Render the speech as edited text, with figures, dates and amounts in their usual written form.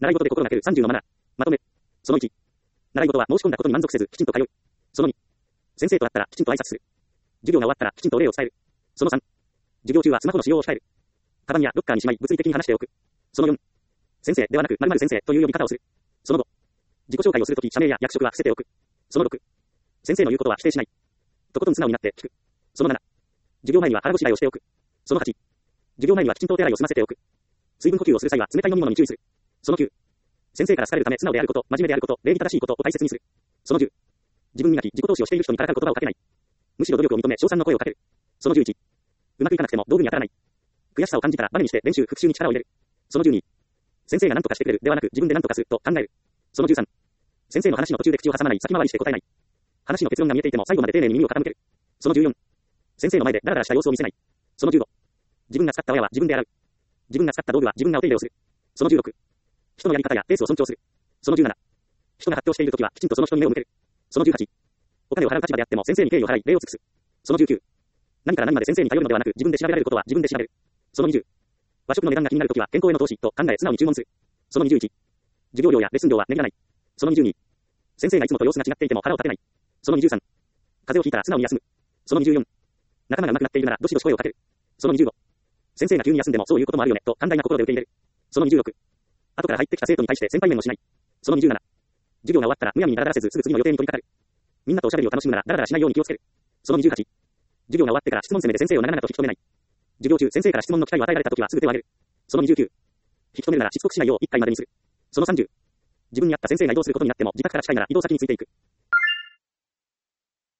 習い事で心がける30のマナー。まとめ。その1。習い事は申し込んだことに満足せず、きちんと通う。その2。先生と会ったらきちんと挨拶する。授業が終わったらきちんとお礼を伝える。その3。授業中はスマホの使用を控える。カバンやロッカーにしまい物理的に離しておく。その4。先生ではなく〇〇先生という呼び方をする。その5。自己紹介をするとき社名や役職は伏せておく。その6。先生の言うことは否定しない。とことん素直になって聞く。その7。授業前には腹ごしらえをしておく。その8。授業前にはきちんとお手洗いを済ませておく。水分補給をする際は冷たい飲み物に注意する。その9。先生から好かれるため素直であること、真面目であること、礼儀正しいことを大切にする。その10。自分磨き、自己投資をしている人にからかう言葉をかけない。むしろ努力を認め、称賛の声をかける。その11。うまくいかなくても道具に当たらない。悔しさを感じたらバネにして練習、復習に力を入れる。その12。先生が何とかしてくれるではなく自分で何とかすると考える。その13。先生の話の途中で口を挟まない、先回りして答えない。話の結論が見えていても最後まで丁寧に耳を傾ける。その14。先生の前でダラダラした様子を見せない。その15。自分が使った親は自分で洗う。自分が使った道具は自分がお手入れをする。その16。人のやり方やペースを尊重する。その17。人が葛藤しているときはきちんとその人に目を向ける。その18。お金を払う立場であっても先生に敬意を払い礼を尽くす。その19。何から何まで先生に頼るのではなく自分で調べられることは自分で調べる。その20。和食の値段が気になるときは健康への投資と考え素直に注文する。その21。授業料やレッスン料は値切らない。その22。先生がいつもと様子が違っていても腹を立てない。その23。風邪をひいたら素直に休む。その24。仲間が上手くなっているならどしどし声をかける。その25。先生が急に休んでもそういうこともあるよねと寛大な心で受け入れる。その26。後から入ってきた生徒に対して先輩面をしない。その27。授業が終わったらむやみにダラダラせずすぐ次の予定に取り掛かる。みんなとおしゃべりを楽しむならダラダラしないように気をつける。その28。授業が終わってから質問攻めで先生を長々と引き止めない。授業中先生から質問の機会を与えられたときはすぐ手を挙げる。その29。引き止めるならしつこくしないよう1回までにする。その30。自分に合った先生が移動することになっても自宅から近いなら移動先についていく。